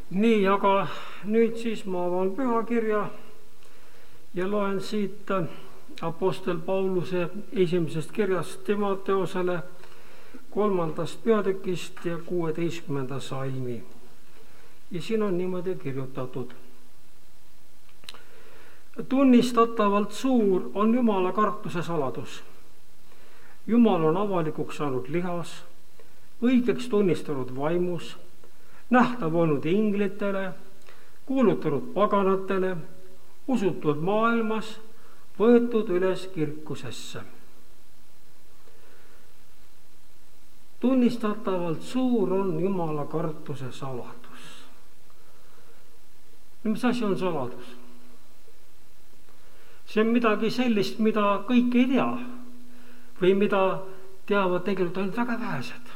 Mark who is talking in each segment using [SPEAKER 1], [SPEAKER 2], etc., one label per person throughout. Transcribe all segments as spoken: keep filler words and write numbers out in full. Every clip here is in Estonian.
[SPEAKER 1] Nii, aga nüüd siis ma avan pühakirja ja loen siit apostel Pauluse esimesest kirjast Timoteosele kolmandast peatükist ja kuueteistkümnenda salmi. Ja siin on niimoodi kirjutatud. Tunnistatavalt suur on Jumala kartuse saladus. Jumal on avalikuks saanud lihas, õigeks tunnistanud vaimus, nähtav olnud inglitele, kuulutanud paganatele, usutud maailmas, võetud üles kirkusesse. Tunnistatavalt suur on Jumala kartuse saladus. Mis asi on saladus? See on midagi sellist, mida kõik ei tea või mida teavad tegelikult ainult väga vähesed.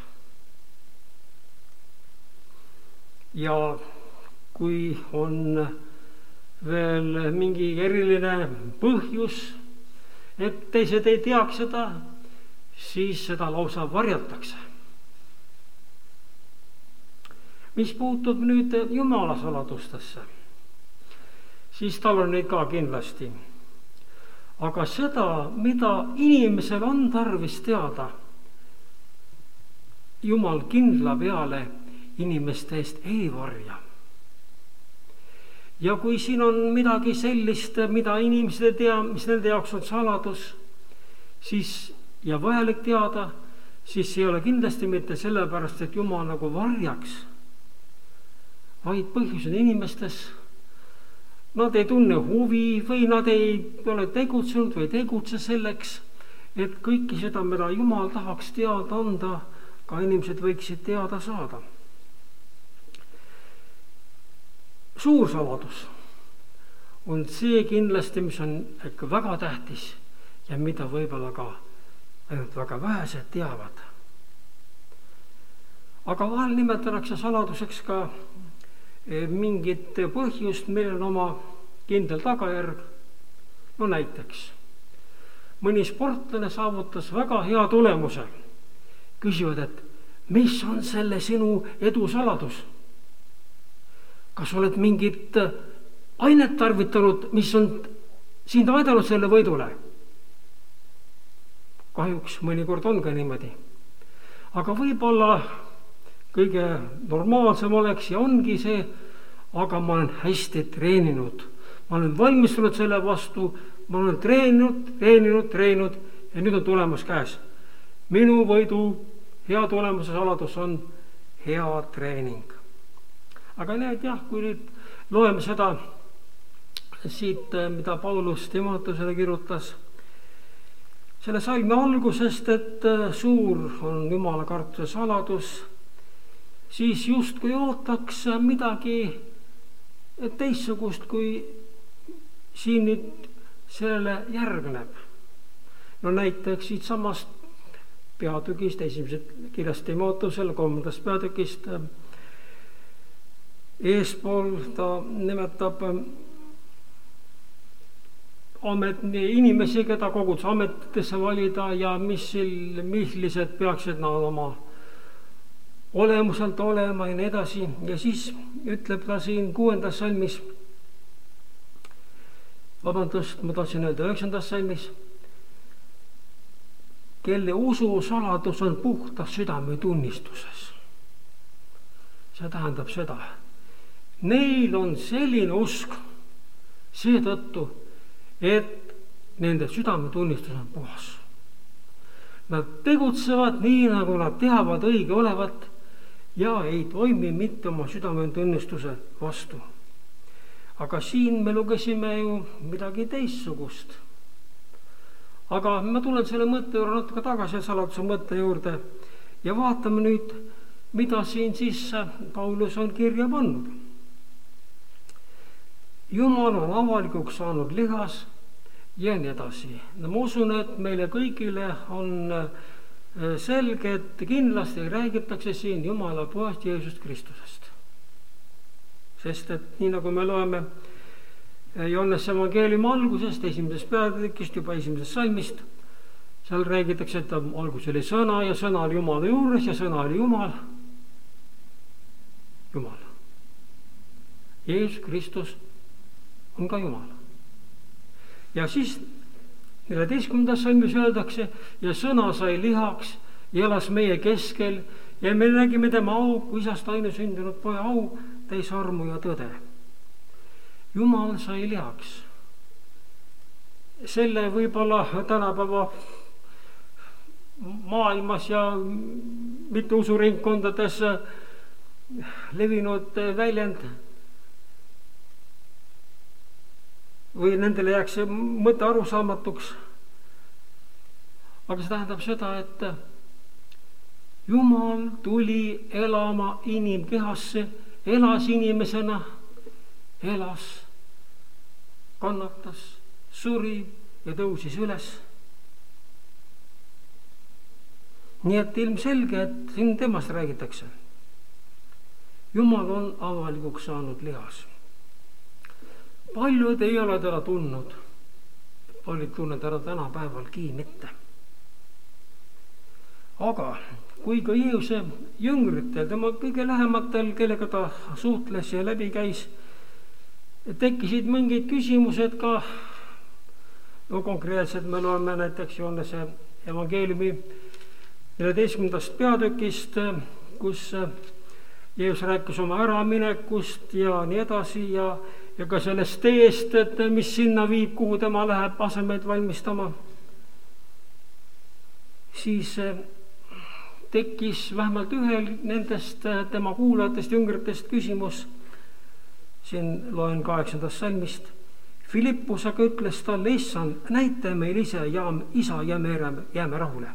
[SPEAKER 1] Ja kui on veel mingi eriline põhjus, et teised ei teaks seda, siis seda lausa varjatakse. Mis puutub nüüd Jumala saladustesse, siis tal on neid ka kindlasti. Aga seda, mida inimesel on tarvis teada, Jumal kindla peale inimeste eest ei varja. Ja kui siin on midagi sellist, mida inimesed ei tea, mis nende jaoks on saladus, siis ja vajalik teada, siis ei ole kindlasti mitte sellepärast, et Jumal nagu varjaks, vaid põhjus on inimestes. Nad ei tunne huvi või nad ei ole tegutsenud või tegutse selleks, et kõiki seda, mida Jumal tahaks teada anda, ka inimesed võiksid teada saada. Suur saladus on see kindlasti, mis on ikka väga tähtis ja mida võib-olla ka ainult väga vähesed teavad. Aga vahel nimetatakse saladuseks ka mingit põhjust, millel on oma kindel tagajärg. No näiteks, mõni sportlane saavutas väga hea tulemuse. Küsivad, et mis on selle sinu edu saladus? Kas oled mingit ainet tarvitanud, mis on sind aidanud selle võidule? Kahjuks mõnikord on ka niimoodi. Aga võib-olla kõige normaalsem oleks ja ongi see, aga ma olen hästi treeninud. Ma olen valmistunud selle vastu, ma olen treeninud, treeninud, treeninud ja nüüd on tulemus käes. Minu võidu hea tulemuse saladus on hea treening. Aga need jah, kui nüüd loeme seda siit, mida Paulus Timoteosele kirjutas, selle salmi algusest, et suur on Jumala kartuse saladus, siis just kui ootaks midagi teistsugust, kui siin nüüd sellele järgneb. No näiteks siit samast peatükist, esimesest kirjast Timoteosele, kolmandast peatükist, eespool ta nimetab amet, inimesi, keda koguduse ametitesse valida ja mis, millised peaksid nad oma olemuselt olema ja nii edasi. Ja siis ütleb ta siin kuuendas salmis, vabandust, ma tahtsin öelda üheksandas salmis, kelle usu saladus on puhtas südametunnistuses. See tähendab seda, neil on selline usk seetõttu, et nende südametunnistus on puhas. Nad tegutsevad nii, nagu nad teavad õige olevat ja ei toimi mitte oma südametunnistuse vastu. Aga siin me lugesime ju midagi teistsugust. Aga ma tulen selle mõtte juurde natuke tagasi saladuse mõtte juurde ja vaatame nüüd, mida siin siis Paulus on kirja pannud. Jumal on avalikuks saanud lihas ja nii edasi. No, ma usun, et meile kõigile on selge, et kindlasti räägitakse siin Jumala poest Jeesust Kristusest. Sest et nii nagu me loeme Johannese evangeeliumi algusest, esimesest peatükist, juba esimesest salmist, seal räägitakse, et algus oli sõna ja sõna oli Jumala juures ja sõna oli Jumal. Jumal. Jeesus Kristus on ka Jumal. ja siis neljateistkümnendas salmis öeldakse, ja sõna sai lihaks ja elas meie keskel ja me nägime tema au kui isast ainesündinud poja au, täis armu ja tõde. Jumal sai lihaks. Selle võib-olla tänapäeva maailmas ja mitte usuringkondades levinud väljend või nendele jääks see mõte arusaamatuks. Aga see tähendab seda, et Jumal tuli elama inimkehasse, elas inimesena, elas, kannatas, suri ja tõusis üles. Nii et ilmselge, et siin temast räägitakse. Jumal on avalikuks saanud lihas. Paljud ei ole teda tundnud. Paljud tunned ära tänapäevalgi mitte. Aga kui ka Jeesuse jüngritel, tema kõige lähematel, kellega ta suhtles ja läbi käis, tekkisid mingid küsimused ka, no konkreetselt me loeme näiteks Johannese evangeeliumi neljateistkümnendast peatükist, kus Jeesus rääkis oma äraminekust ja nii edasi ja, ja ka sellest teest, et mis sinna viib, kuhu tema läheb asemeid valmistama. Siis tekkis vähemalt ühel nendest tema kuulajatest, jüngritest küsimus, siin loen kaheksandast salmist. Filippus aga ütles talle, issand, näita meil ise ja isa ja me jääme rahule.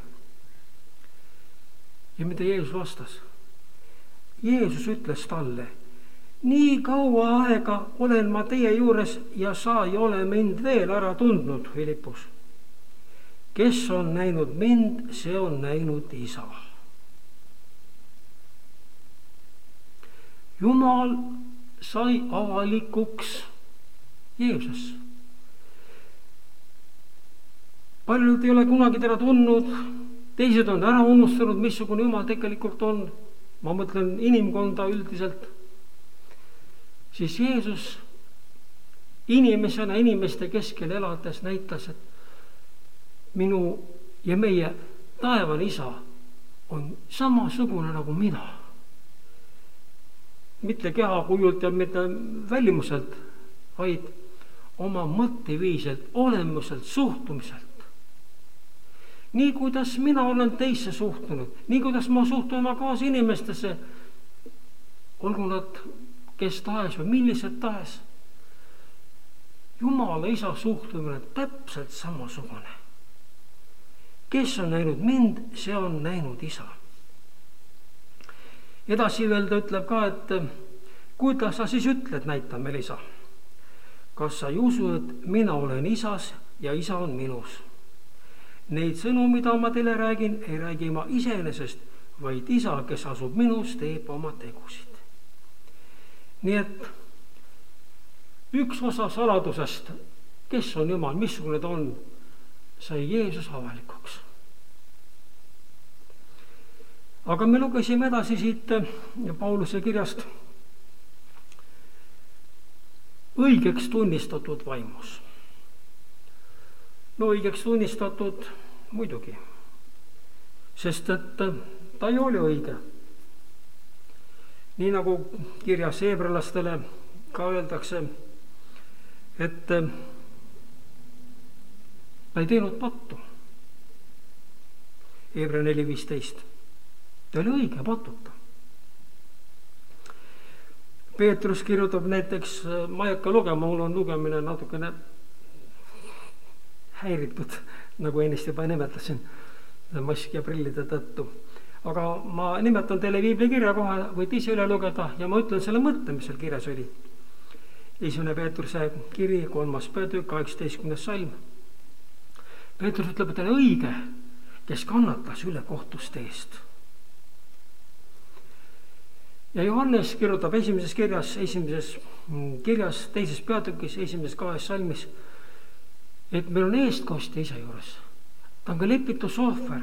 [SPEAKER 1] Ja mida Jeesus vastas? Jeesus ütles talle, nii kaua aega olen ma teie juures ja sa ei ole mind veel ära tundnud, Filippus. Kes on näinud mind, see on näinud isa. Jumal sai avalikuks Jeesuses. Paljud ei ole kunagi teda tundnud, teised on ära unustanud, missugune Jumal tegelikult on. Ma mõtlen inimkonda üldiselt. Siis Jeesus inimesena inimeste keskel elades näitas, et minu ja meie taevane isa on samasugune nagu mina. Mitte kehakujult ja mitte välimuselt, vaid oma mõtteviiselt, olemuselt, suhtumiselt. Nii kuidas mina olen teisse suhtunud, nii kuidas ma suhtun oma kaas inimestesse, olgu nad kes tahes või millised tahes. Jumala isa suhtumine täpselt samasugune. Kes on näinud mind, see on näinud isa. Edasi veel ta ütleb ka, et kuidas sa siis ütled, näita meil isa. Kas sa ei usu, et mina olen isas ja isa on minus? Neid sõnu, mida ma teile räägin, ei räägi ma iseenesest, vaid isa, kes asub minus, teeb oma tegusid. Nii et üks osa saladusest, kes on Jumal, missugune ta on, sai Jeesus avalikuks. Aga me lugesime edasi siit Pauluse kirjast õigeks tunnistatud vaimus. No õigeks tunnistatud muidugi, sest et ta ei ole õige. Nii nagu kirjas hebralastele ka öeldakse, et ta ei teinud pattu. Hebra neli viisteist. Ta oli õige patuta. Peetrus kirjutab näiteks, ma ei hakka lugema, mul on lugemine natukene häiritud, nagu ennist juba nimetasin, maski ja prillide tõttu. Aga ma nimetan teile viibli kirja kohe, võite ise üle lugeda ja ma ütlen selle mõtte, mis seal kirjas oli. Esimene Peetruse kiri, kolmas peatükk, kaheksateistkümnes salm. Peetrus ütleb, et ta oli õige, kes kannatas üle kohtuste eest. Ja Johannes kirjutab esimeses kirjas, esimeses kirjas, teises peatükis, esimeses kahes salmis, et meil on eestkostja isa juures. Ta on ka lepitusohver.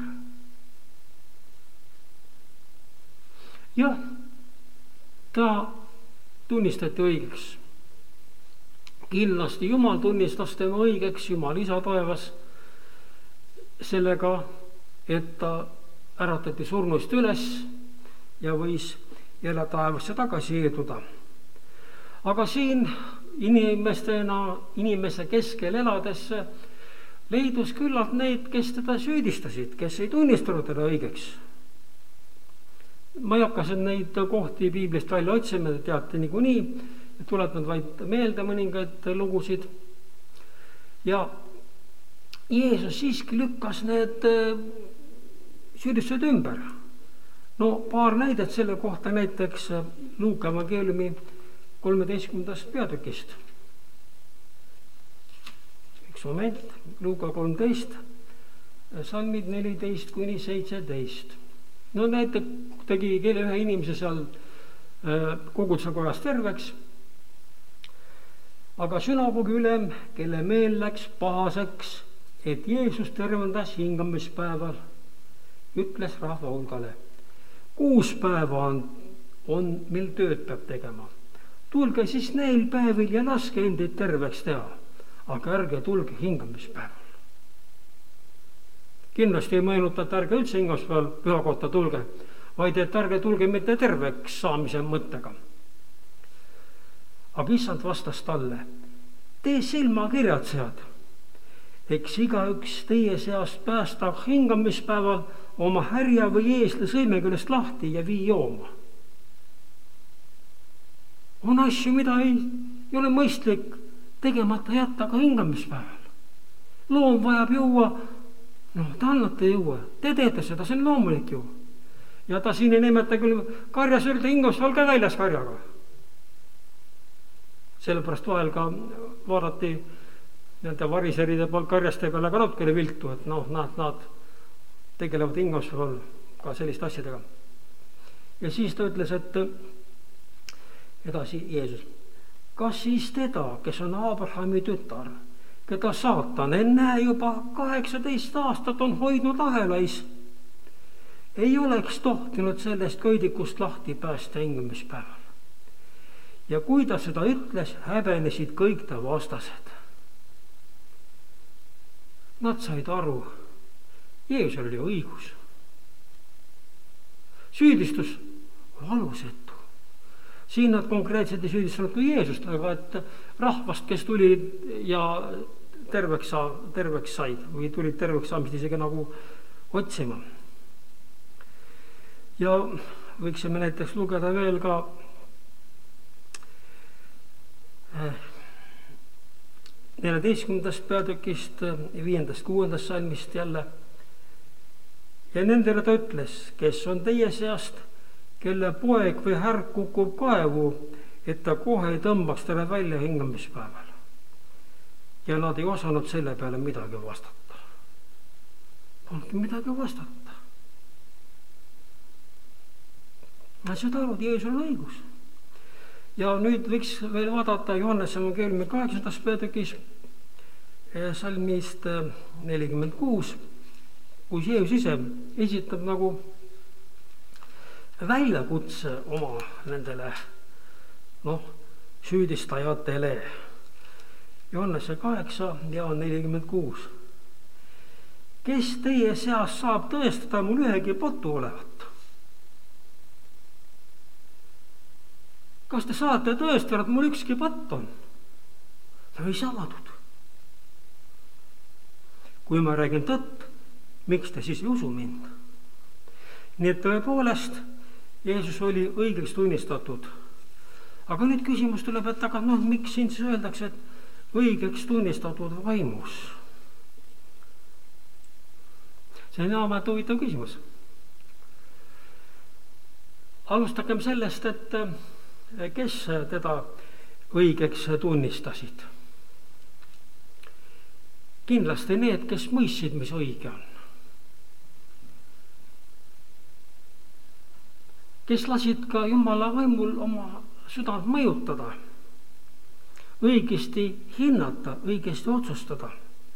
[SPEAKER 1] Jah, ta tunnistati õigeks. Kindlasti Jumal tunnistas tema õigeks, Jumal isa taevas, sellega, et ta äratati surnuist üles ja võis jälle taevasse tagasi eeduda. Aga siin inimestena, inimese keskel elades leidus küllalt neid, kes teda süüdistasid, kes ei tunnistanud teda õigeks. Ma ei hakka neid kohti piiblist välja otsima, te teate niikuinii, tuletan vaid meelde mõningaid lugusid. Ja Jeesus siiski lükkas need süüdistused ümber. No paar näidet selle kohta, näiteks Luuka evangeeliumi kolmeteistkümnendast peatükist. Üks moment, Luuka kolmteist, salmid neliteist kuni seitseteist. No näiteks tegi kelle ühe inimese seal koguduse kojas terveks, aga sünagoogi ülem, kelle meel läks pahaseks, et Jeesus tervendas hingamispäeval, ütles rahva hulgale: kuus päeva on, on, mil tööd peab tegema. Tulge siis neil päevil ja laske endid terveks teha, aga ärge tulge hingamispäeval. Kindlasti ei mõeluta, et ärge üldse hingamispäeval püha kohta tulge, vaid et ärge tulge mitte terveks saamise mõttega. Aga issand vastas talle: tee silmakirjad sead, eks igaüks teie seast päästab hingamispäeval oma härja või eesli sõime küljest lahti ja vii jooma. On asju, mida ei, ei ole mõistlik tegemata jätta ka hingamispäeval. Loom vajab juua, no ta annate juua, te teete seda, see on loomulik ju. Ja ta siin ei nimeta küll karjas öelda hingamispäeval ka väljas karjaga. Sellepärast vahel ka vaadati nende variseride poolt karjaste peale ka natukene viltu, et noh, nad, nad tegelevad hingamispäeval ka selliste asjadega. Ja siis ta ütles, et edasi Jeesus: kas siis teda, kes on Abrahami tütar, keda saatan enne juba kaheksateist aastat on hoidnud ahelais, ei oleks tohtinud sellest köidikust lahti päästa hingamispäeval? Ja kui ta seda ütles, häbenesid kõik ta vastased. Nad said aru, Jeesusel oli õigus. Süüdistus alusetu. Siin nad konkreetselt ei süüdistanud kui Jeesust, aga et rahvast, kes tuli ja terveks, terveks said või tulid terveks saamist isegi nagu otsima. Ja võiksime näiteks lugeda veel ka neljateistkümnendast peatükist, viiendast kuuendast salmist jälle. Ja nendele ta ütles: kes on teie seast, kelle poeg või härg kukub kaevu, et ta kohe ei tõmbaks talle välja hingamispäeval. Ja nad ei osanud selle peale midagi vastata. Polnud midagi vastata. Nad said aru, et Jeesus on õigus. Ja nüüd võiks veel vaadata Johannese evangeeliumi kaheksandast peatükis salmist nelikümmend kuus, kus Jeesus ise esitab nagu väljakutse oma nendele noh, süüdistajatele. Johannese kaheksa ja nelikümmend kuus. Kes teie seas saab tõestada mul ühegi patu olevat? Kas te saate tõestada, et mul ükski patt on? No ei saadud. Kui ma räägin tõtt, miks te siis ei usu mind? Nii et tõepoolest Jeesus oli õigeks tunnistatud. Aga nüüd küsimus tuleb, et aga noh, miks siin siis öeldakse, et õigeks tunnistatud vaimus? See on amet huvitav küsimus. Alustagem sellest, et kes teda õigeks tunnistasid. Kindlasti need, kes mõistsid, mis õige on. Kes lasid ka Jumala vaimul oma südant mõjutada, õigesti hinnata, õigesti otsustada.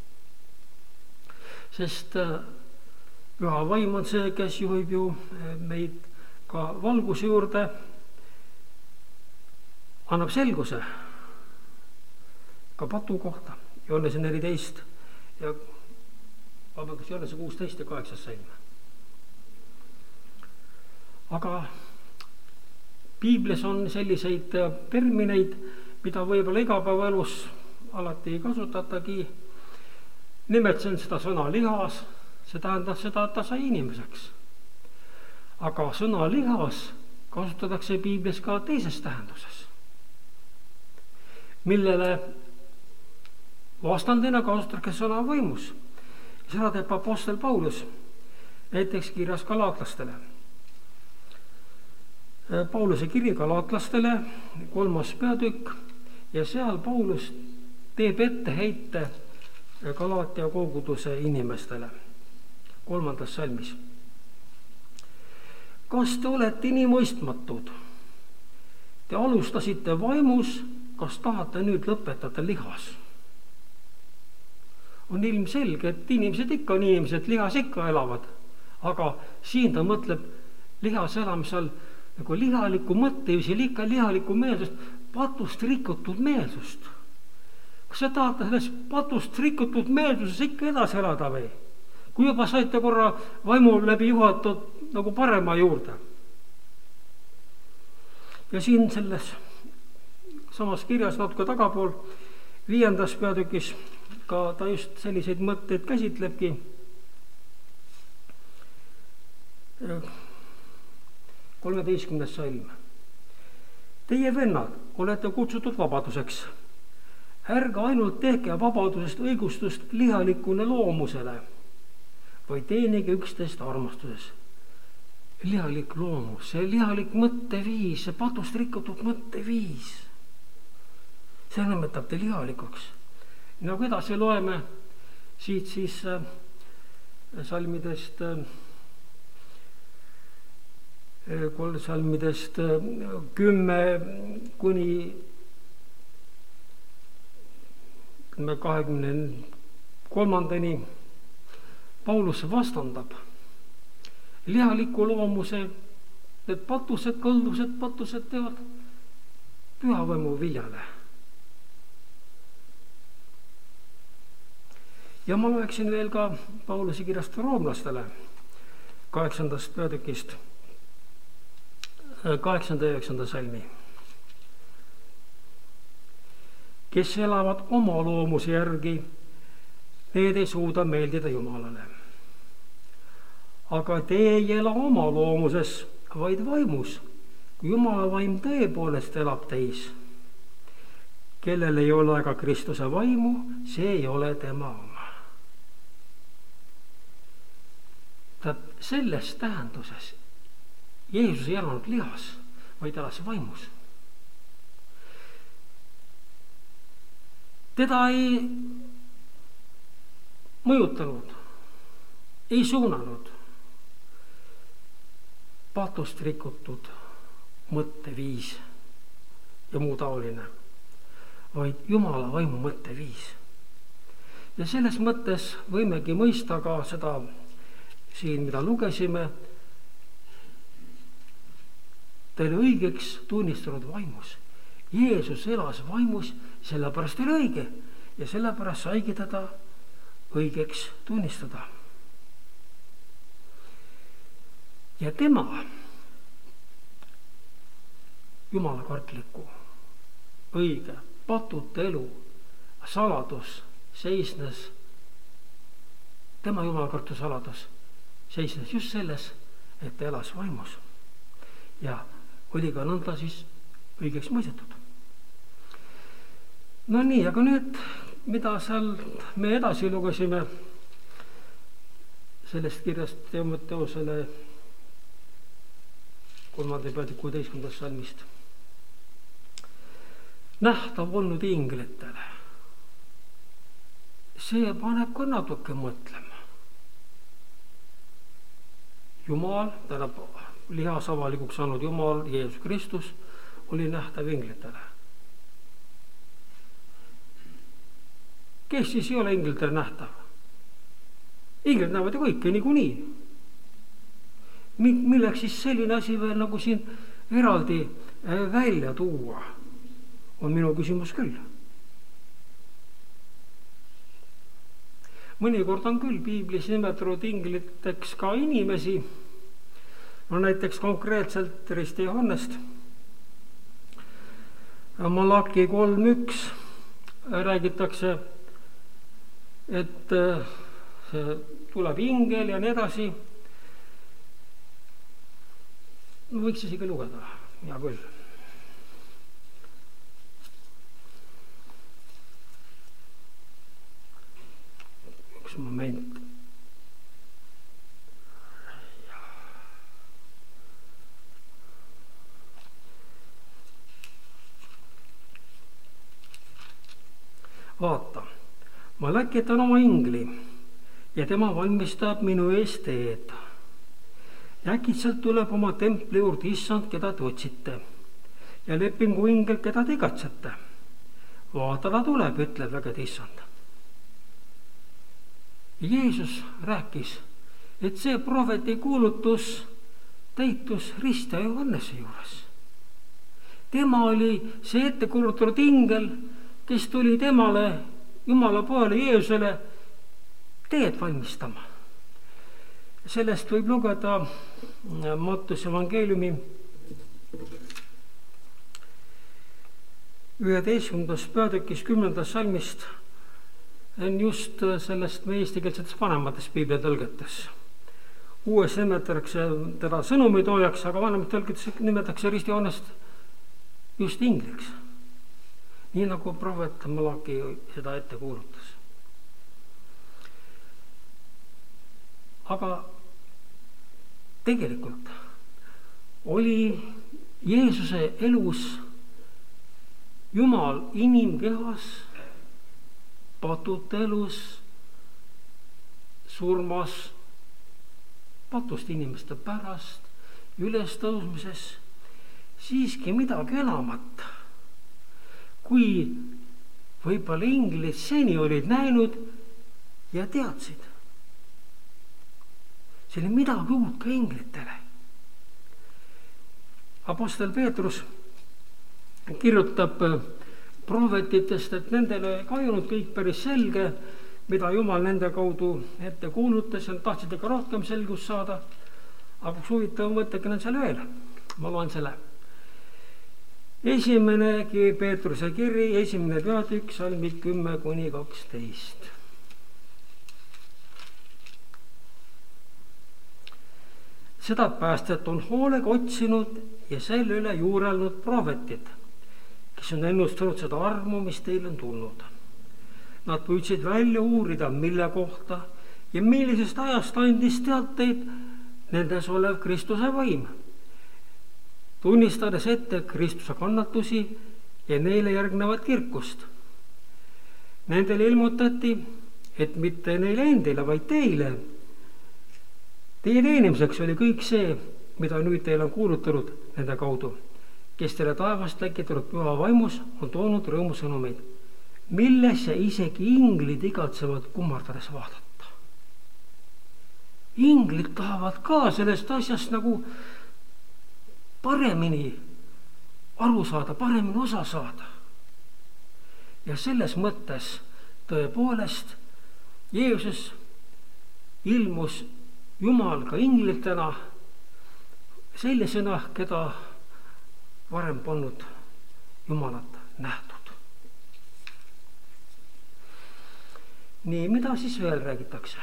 [SPEAKER 1] Sest püha vaim on see, kes juhib ju meid ka valguse juurde. annab selguse ka patu kohta, Johannese neliteist ja vabandust, Johannese kuusteist ja kaheksas salm. aga piiblis on selliseid termineid, mida võib-olla igapäevaelus alati ei kasutatagi. Nimetasin seda sõna lihas, see tähendab seda, et ta sai inimeseks. Aga sõna lihas kasutatakse piiblis ka teises tähenduses, millele vastandina kasutatakse sõna võimus. Seda teeb apostel Paulus näiteks kirjas galaatlastele. Pauluse kiri galaatlastele, kolmas peatükk, ja seal Paulus teeb etteheite Galaatia koguduse inimestele kolmandas salmis. Kas te olete nii mõistmatud? Te alustasite vaimus, kas tahate nüüd lõpetada lihas? On ilmselge, et inimesed ikka on inimesed, lihas ikka elavad, aga siin ta mõtleb lihas elamisel nagu lihalikku mõtteviisi, ikka lihalikku meelsust, patust rikutud meelsust. Kas sa tahate selles patust rikutud meelsuses ikka edasi elada või? Kui juba saite korra vaimu läbi juhatud nagu parema juurde. Ja siin selles samas kirjas natuke tagapool viiendas peatükis ka ta just selliseid mõtteid käsitlebki. kolmeteistkümnes salm. Teie vennad, olete kutsutud vabaduseks. Ärge ainult tehke vabadusest õigustust lihalikule loomusele, või teenige üksteist armastuses. Lihalik loomus, see lihalik mõtteviis, see patust rikutud mõtteviis, see nimetab te lihalikuks. Nagu edasi loeme siit siis äh, salmidest äh, kolm salmidest kümme kuni kahekümne kolmandani Paulus vastandab lihaliku loomuse, need patused, kõldused, patused teevad pühavõimu viljale. Ja ma loeksin veel ka Pauluse kirjast roomlastele kaheksandast peatükist kaheksanda ja üheksanda salmi. Kes elavad oma loomuse järgi, need ei suuda meeldida Jumalale. Aga te ei ela oma loomuses, vaid vaimus, kui Jumala vaim tõepoolest elab teis. Kellel ei ole aga Kristuse vaimu, see ei ole tema oma. Tähendab, selles tähenduses Jeesus ei elanud lihas, vaid elas vaimus. Teda ei mõjutanud, ei suunanud patust rikutud mõtteviis ja muu taoline, vaid Jumala vaimu mõtteviis. Ja selles mõttes võimegi mõista ka seda siin, mida lugesime, teile õigeks tunnistanud vaimus. Jeesus elas vaimus, sellepärast oli õige ja sellepärast saigi teda õigeks tunnistada. Ja tema jumalakartliku, õige, patute elu saladus seisnes, tema jumalakartuse saladus seisnes just selles, et ta elas vaimus ja oli ka nõnda siis õigeks mõistetud. No nii, aga nüüd, mida seal me edasi lugesime sellest kirjast Timoteusele kolmanda peatüki kuueteistkümnendast salmist. Nähtav olnud inglitele. See paneb ka natuke mõtlema. Jumal, tähendab lihas avalikuks saanud Jumal, Jeesus Kristus, oli nähtav inglitele. Kes siis ei ole inglitele nähtav? Inglid näevad ju kõike niikuinii. Milleks siis selline asi veel nagu siin eraldi välja tuua? on minu küsimus küll. mõnikord on küll piiblis nimetatud ingliteks ka inimesi, no näiteks konkreetselt Risti Johannest. Malaki kolm üks räägitakse, et see tuleb ingel ja nii edasi. Võiks isegi lugeda, hea küll. Üks moment. Vaata, ma läkitan oma ingli ja tema valmistab minu eest teed. Ja äkitselt tuleb oma templi juurde issand, keda te otsite, ja lepingu ingel, keda te igatsete. Vaata, ta tuleb, ütleb vägede issand. Jeesus rääkis, et see prohveti kuulutus täitus Risti ja Johannese juures. Tema oli see ettekuulutatud ingel, kes tuli temale, Jumala poole Jeesusele teed valmistama. Sellest võib lugeda Mattuse evangeeliumi üheteistkümnendast peatükis kümnendast salmist on just sellest meie eestikeelsetes vanemates piiblitõlgetes. Uues nimetatakse teda sõnumitoojaks, aga vanemad tõlgetes nimetatakse Risti Johannest just ingliks. Nii nagu prohvet Malaki seda ette kuulutas. Aga tegelikult oli Jeesuse elus Jumal inimkehas, patute elus, surmas, patust inimeste pärast, ülestõusmises, siiski midagi enamat, kui võib-olla inglid seni olid näinud ja teadsid. See oli midagi uut ka inglitele. Apostel Peetrus kirjutab prohvetitest, et nendele ei kajunud kõik päris selge, mida Jumal nende kaudu ette kuulutas ja tahtsid ikka rohkem selgust saada. Aga kus huvitav mõttegi on seal veel. Ma loen selle. Esimene Peetruse kiri, esimene peatükk, salmid kümme kuni kaksteist. Seda päästet on hoolega otsinud ja selle üle juurelnud prohvetid, kes on ennustanud seda armu, mis teil on tulnud. Nad püüdsid välja uurida, mille kohta ja millisest ajast andis teateid nendes olev Kristuse vaim, tunnistades ette Kristuse kannatusi ja neile järgnevat kirkust. Nendele ilmutati, et mitte neile endile, vaid teile. Teie teenimiseks oli kõik see, mida nüüd teil on kuulutanud nende kaudu, kes teile taevast läkitanud püha vaimus on toonud rõõmusõnumeid, millesse isegi inglid igatsevad kummardades vaadata. Inglid tahavad ka sellest asjast nagu paremini aru saada, paremini osa saada. Ja selles mõttes tõepoolest Jeesus ilmus Jumal ka inglitena sellisena, keda varem polnud Jumalat nähtud. Nii, mida siis veel räägitakse?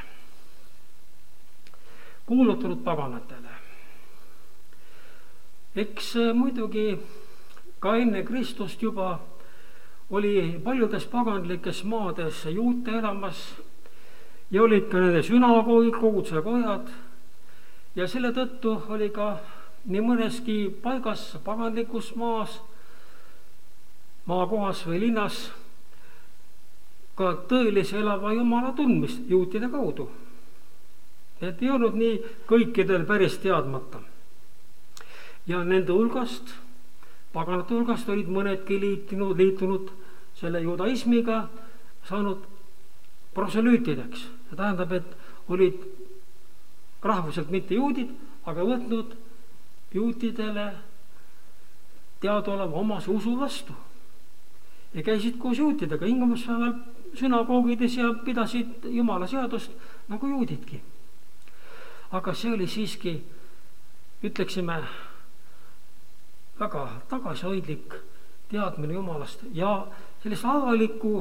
[SPEAKER 1] Kuulutatud paganatele. Eks muidugi ka enne Kristust juba oli paljudes paganlikes maades juute elamas ja olid ka nende sünagoogid, koguduse kojad ja selle tõttu oli ka nii mõneski paigas paganlikus maas, maakohas või linnas ka tõelise elava Jumala tundmist juutide kaudu. Et ei olnud nii kõikidel päris teadmata. Ja nende hulgast, paganate hulgast olid mõnedki liitunud, liitunud selle judaismiga, saanud proselüütideks. See tähendab, et olid rahvuselt mitte juudid, aga võtnud juutidele teadaoleva omase usu vastu. ja käisid koos juutidega hingamispäeval sünagoogides ja pidasid Jumala seadust nagu juudidki. Aga see oli siiski, ütleksime, väga tagasihoidlik teadmine Jumalast ja sellist avalikku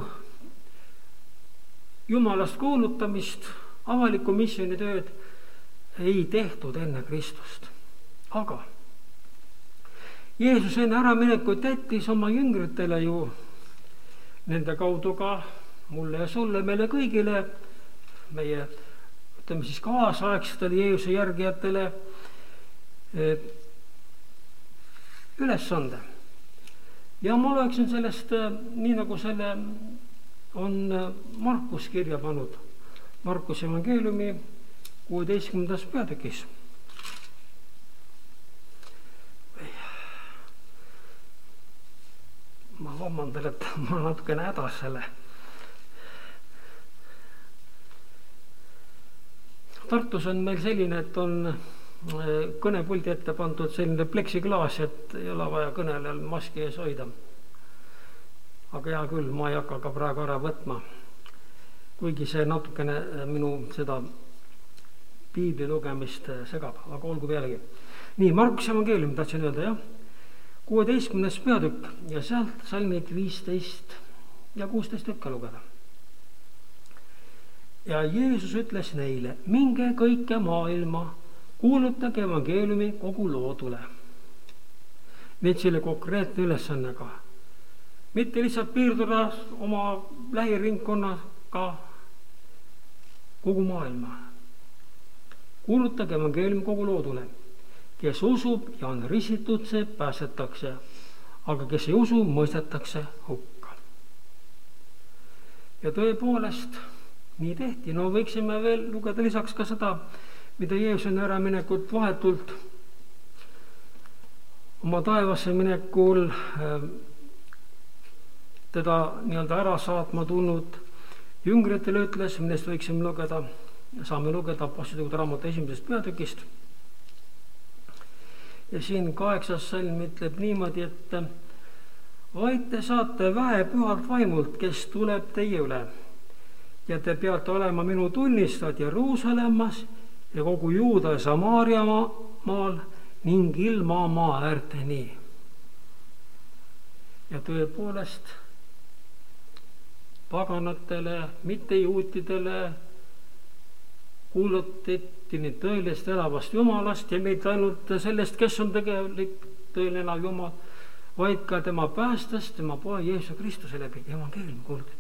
[SPEAKER 1] Jumalast kuulutamist, avalikku missioonitööd ei tehtud enne Kristust. Aga Jeesus enne äraminekut jättis oma jüngritele ju nende kaudu ka mulle ja sulle, meile kõigile, meie, ütleme siis kaasaegsetele Jeesuse järgijatele ülesande. Ja ma loeksin sellest, nii nagu selle on Markus kirja pannud, Markus evangeeliumi kuueteistkümnendas peatükis. Ma vabandan, et ma natukene hädas selle. Tartus on meil selline, et on kõnepuldi ette pandud selline pleksiklaas, et ei ole vaja kõnelejal maski ees hoida. Aga hea küll, ma ei hakka ka praegu ära võtma. Kuigi see natukene minu seda piibli lugemist segab, aga olgu pealegi. Nii, Markus evangeelium tahtsin öelda, jah. kuueteistkümnes peatükk ja sealt salmid viisteist ja kuusteist tükka lugeda. Ja Jeesus ütles neile, minge kõike maailma, kuulutage evangeeliumi kogu loodule. Need selle konkreetne ülesannega. Mitte lihtsalt piirduda oma lähiringkonnaga kogu maailma. Kuulutage evangeeliumi kogu loodule. Kes usub ja on ristitud, see pääsetakse, aga kes ei usu, mõistetakse hukka. Ja tõepoolest, nii tehti. No võiksime veel lugeda lisaks ka seda, mida Jeesus on ära minekut vahetult oma taevasse minekul teda nii-öelda ära saatma tulnud jüngritele ütles, millest võiksime lugeda, saame lugeda Apostlite raamatu esimesest peatükist. Ja siin kaheksas salm ütleb niimoodi, et vaid te saate vähe pühalt vaimult, kes tuleb teie üle. Ja te peate olema minu tunnistajad Jeruusalemmas ja kogu Juuda ja Samaaria maal ning ilma maa äärteni. Ja tõepoolest paganatele, mitte juutidele kuulutati nüüd tõelist elavast Jumalast ja mitte ainult sellest, kes on tegelik tõeline elav Jumal, vaid ka tema päästest, tema poja Jeesuse Kristuse läbi evangeeliumi kuulutati.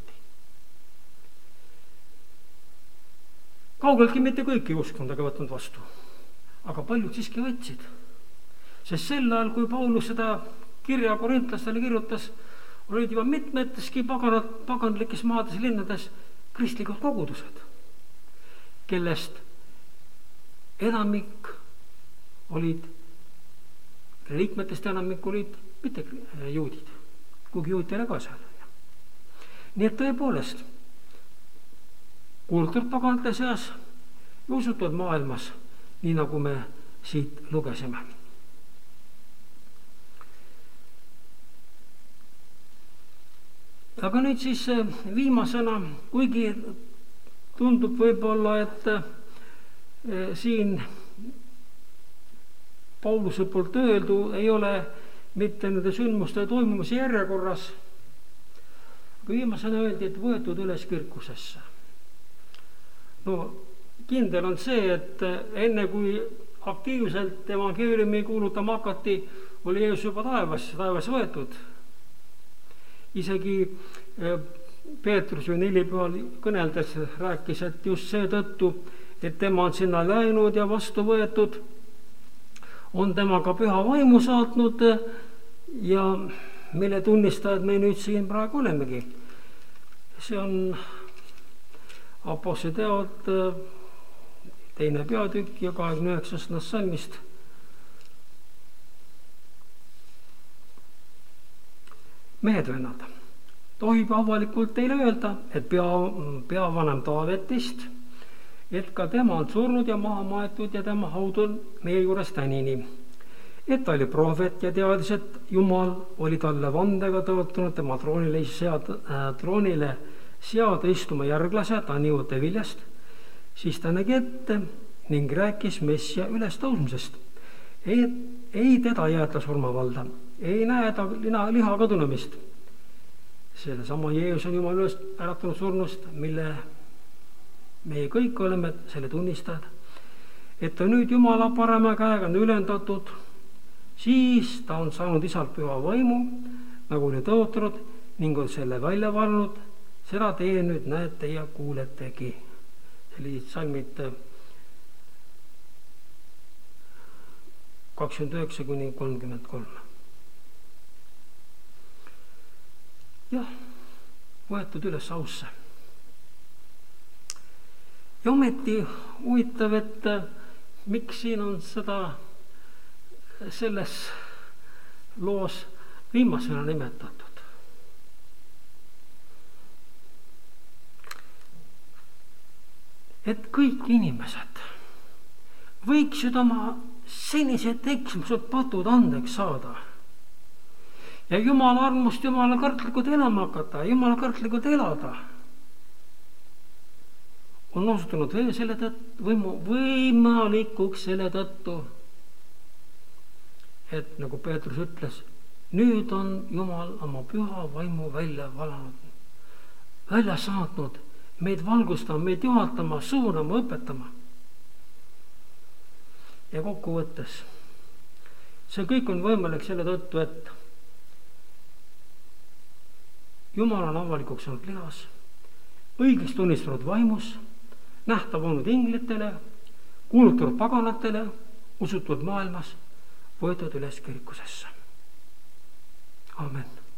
[SPEAKER 1] Kaugeltki mitte kõik ei uskunud, aga võtnud vastu. Aga paljud siiski võtsid. Sest sel ajal, kui Paulus seda kirja korintlastele kirjutas, olid juba mitmeteski paganat, paganlikes maades linnades kristlikud kogudused, kellest enamik olid, liikmetest enamik olid mitte juudid, kuigi juutidele ka seal. Nii et tõepoolest, kuultud paganate seas ja usutud maailmas, nii nagu me siit lugesime. Aga nüüd siis viimasena, kuigi tundub võib-olla, et siin Pauluse poolt öeldu ei ole mitte nende sündmuste toimumise järjekorras, aga viimasena öeldi, et võetud üles kirkusesse. No kindel on see, et enne kui aktiivselt evangeeliumi kuulutama hakati, oli Jeesus juba taevas, taevas võetud. Isegi Peetrus ju nelipühal kõneldes rääkis, et just seetõttu, et tema on sinna läinud ja vastu võetud, on tema ka püha vaimu saatnud ja mille tunnistajad me nüüd siin praegu olemegi. See on Apostlite teod teine peatükk ja kahekümne üheksandast salmist. Mehed vennad, tohib avalikult teile öelda, et pea, peavanem Taavetist, et ka tema on surnud ja maha maetud ja tema haud on meie juures tänini. et ta oli prohvet ja teadis, et Jumal oli talle vandega tõotanud tema troonile seada, äh, troonile seada istuma järglase ta niivõte viljast, siis ta nägi ette ning rääkis Messia ülestõusmisest. ei, ei teda jäeta surmavalda, ei näe ta lina, liha kadunemist. Sellesama Jeesus on Jumal üles äratanud surnust, mille meie kõik oleme selle tunnistajad, et ta nüüd Jumala parema käega on ülendatud, siis ta on saanud isalt püha vaimu, nagu oli tõotanud, ning on selle välja valnud, seda teie nüüd näete ja kuuletegi. Sellised salmid kakskümmend üheksa kuni kolmkümmend kolm. jah, võetud üles ausse. Ja ometi huvitav, et miks siin on seda selles loos viimasena nimetatud. Et kõik inimesed võiksid oma senised eksimused patud andeks saada ja Jumala armust Jumala kartlikult elama hakata, Jumala kartlikult elada, on osutunud veel selle tõttu, võimu, võimalikuks selle tõttu, et nagu Peetrus ütles, nüüd on Jumal oma püha vaimu välja valanud, välja saatnud, meid valgustama, meid juhatama, suunama, õpetama. Ja kokkuvõttes, see kõik on võimalik selle tõttu, et Jumal on avalikuks olnud lihas, õigeks tunnistatud vaimus, nähtav olnud inglitele, kuulutatud paganatele, usutud maailmas, võetud üles kirikusesse. Amen.